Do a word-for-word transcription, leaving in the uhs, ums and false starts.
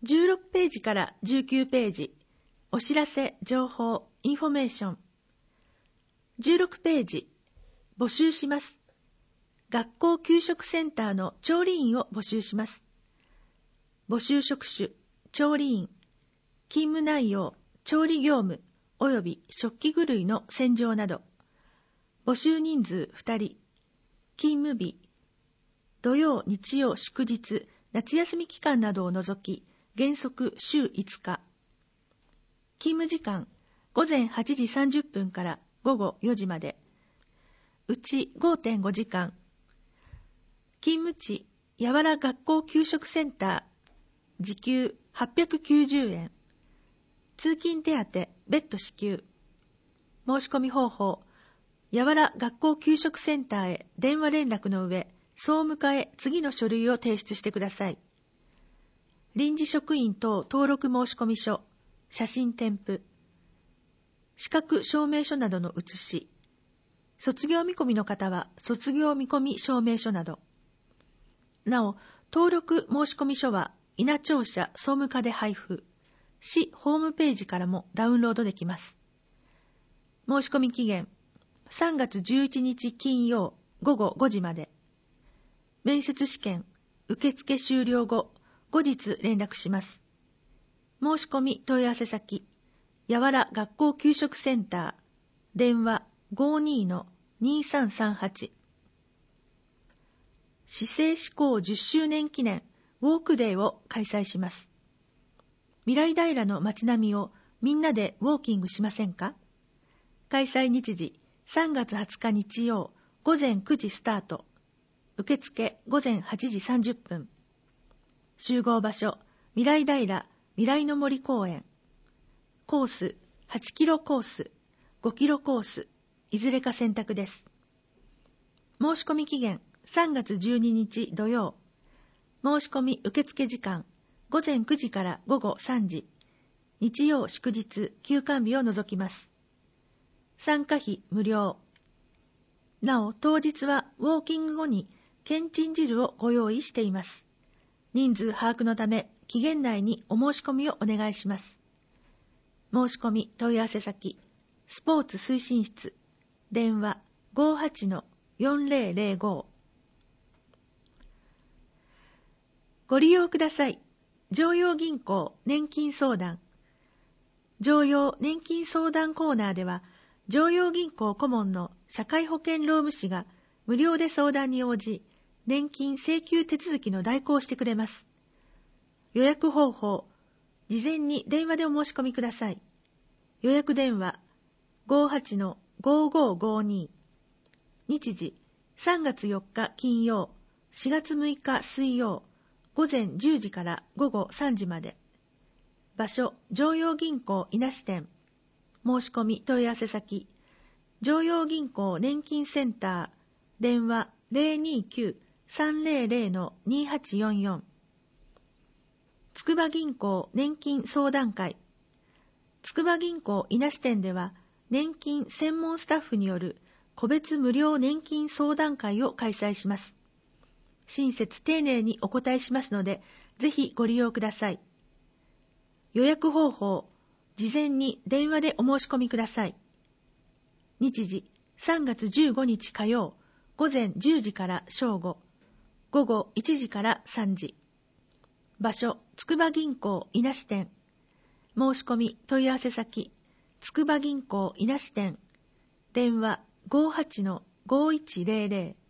じゅうろくページからじゅうきゅうページ、お知らせ、情報、インフォメーション。じゅうろくページ、募集します。学校給食センターの調理員を募集します。募集職種、調理員、勤務内容、調理業務及び食器具類の洗浄など。募集人数ふたり。勤務日、土曜、日曜、祝日、夏休み期間などを除き、原則週いつか。勤務時間、午前はちじさんじゅっぷんから午後よじまで。うち ごてんご 時間。勤務地、やわら学校給食センター、時給はっぴゃくきゅうじゅうえん。通勤手当、別途支給。申し込み方法、やわら学校給食センターへ電話連絡の上、総務課へ次の書類を提出してください。臨時職員等登録申込書、写真添付、資格証明書などの写し、卒業見込みの方は卒業見込み証明書など。なお、登録申込書は稲庁舎総務課で配布、市ホームページからもダウンロードできます。申し込み期限、さんがつじゅういちにち金曜午後ごじまで。面接試験、受付終了後、後日連絡します。申し込み問い合わせ先、やわら学校給食センター、電話 ごーにーのにーさんさんはち。市政施行じゅっしゅうねん記念ウォークデーを開催します。未来平の街並みをみんなでウォーキングしませんか？開催日時、さんがつはつか日曜、午前くじスタート。受付午前はちじさんじゅっぷん。集合場所、未来平未来の森公園。コース、はちキロコース、ごキロコース、いずれか選択です。申し込み期限、さんがつじゅうににち土曜。申し込み受付時間、午前くじから午後さんじ。日曜祝日、休館日を除きます。参加費無料。なお、当日はウォーキング後にけんちん汁をご用意しています。人数把握のため、期限内にお申し込みをお願いします。申し込み問い合わせ先、スポーツ推進室、電話 ごーはちのよんぜろぜろご。ご利用ください。常陽銀行年金相談。常陽年金相談コーナーでは、常陽銀行顧問の社会保険労務士が無料で相談に応じ、年金請求手続きの代行をしてくれます。予約方法、事前に電話でお申し込みください。予約電話 ごーはちのごーごーごーに。日時、さんがつよっか金曜、しがつむいか水曜、午前じゅうじから午後さんじまで。場所、常陽銀行稲支店。申し込み問い合わせ先、常陽銀行年金センター、電話 ぜろにきゅうさんぜろぜろのにはちよんよん。筑波銀行年金相談会。筑波銀行稲支店では、年金専門スタッフによる個別無料年金相談会を開催します。親切丁寧にお答えしますので、ぜひご利用ください。予約方法、事前に電話でお申し込みください。日時、さんがつじゅうごにち火曜、午前じゅうじから正午、午後いちじからさんじ。場所、筑波銀行稲支店。申し込み問い合わせ先、筑波銀行稲支店。電話 ごーはちのごーいちぜろぜろ。